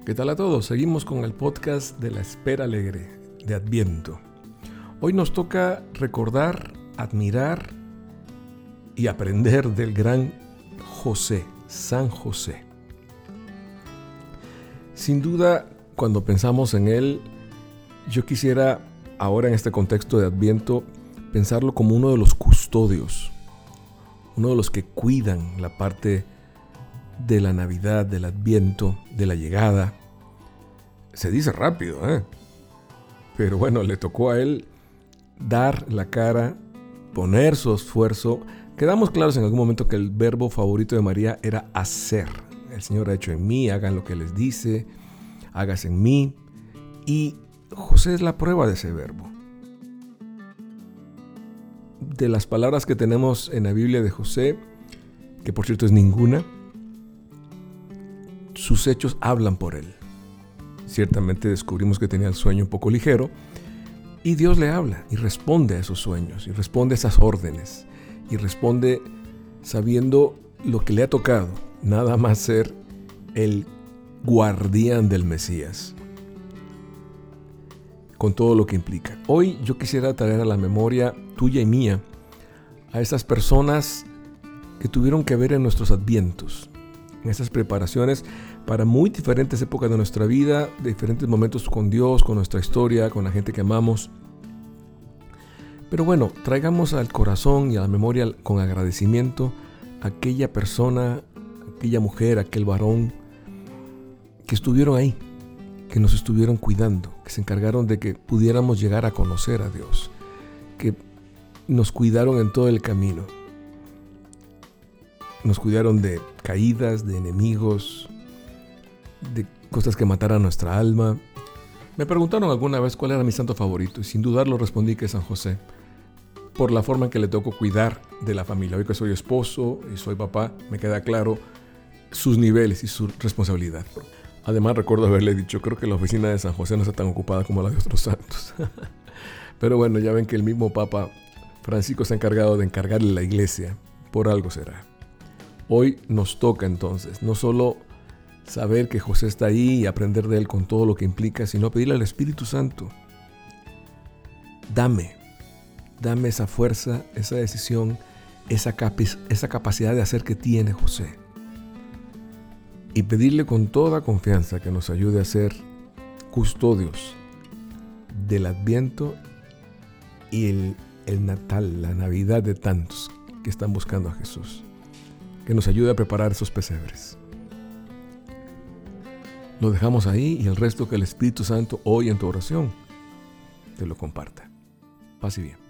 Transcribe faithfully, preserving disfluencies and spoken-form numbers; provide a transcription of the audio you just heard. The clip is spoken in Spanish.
¿Qué tal a todos? Seguimos con el podcast de la espera alegre de Adviento. Hoy nos toca recordar, admirar y aprender del gran José, San José. Sin duda, cuando pensamos en él, yo quisiera ahora en este contexto de Adviento pensarlo como uno de los custodios, uno de los que cuidan la parte de la Navidad, del Adviento, de la llegada. Se dice rápido, ¿eh? Pero bueno, le tocó a él dar la cara, poner su esfuerzo. Quedamos claros en algún momento que el verbo favorito de María era hacer. El Señor ha hecho en mí, hagan lo que les dice, hagas en mí. Y José es la prueba de ese verbo. De las palabras que tenemos en la Biblia de José, que por cierto es ninguna, sus hechos hablan por él. Ciertamente descubrimos que tenía el sueño un poco ligero y Dios le habla y responde a esos sueños y responde a esas órdenes y responde sabiendo lo que le ha tocado, nada más ser el guardián del Mesías, con todo lo que implica. Hoy yo quisiera traer a la memoria tuya y mía a esas personas que tuvieron que ver en nuestros advientos, en esas preparaciones para muy diferentes épocas de nuestra vida, de diferentes momentos con Dios, con nuestra historia, con la gente que amamos. Pero bueno, traigamos al corazón y a la memoria con agradecimiento a aquella persona, aquella mujer, aquel varón que estuvieron ahí, que nos estuvieron cuidando, que se encargaron de que pudiéramos llegar a conocer a Dios, que nos cuidaron en todo el camino. Nos cuidaron de caídas, de enemigos, de cosas que mataran nuestra alma. Me preguntaron alguna vez cuál era mi santo favorito y sin dudarlo respondí que es San José, por la forma en que le tocó cuidar de la familia. Hoy que soy esposo y soy papá, me queda claro sus niveles y su responsabilidad. Además recuerdo haberle dicho, creo que la oficina de San José no está tan ocupada como la de otros santos. Pero bueno, ya ven que el mismo Papa Francisco se ha encargado de encargarle la iglesia, por algo será. Hoy nos toca entonces no solo saber que José está ahí y aprender de él con todo lo que implica, sino pedirle al Espíritu Santo, dame, dame esa fuerza, esa decisión, esa, capi- esa capacidad de hacer que tiene José. Y pedirle con toda confianza que nos ayude a ser custodios del Adviento y el, el Natal, la Navidad de tantos que están buscando a Jesús. Que nos ayude a preparar esos pesebres. Lo dejamos ahí y el resto que el Espíritu Santo hoy en tu oración te lo comparta. Paz y bien.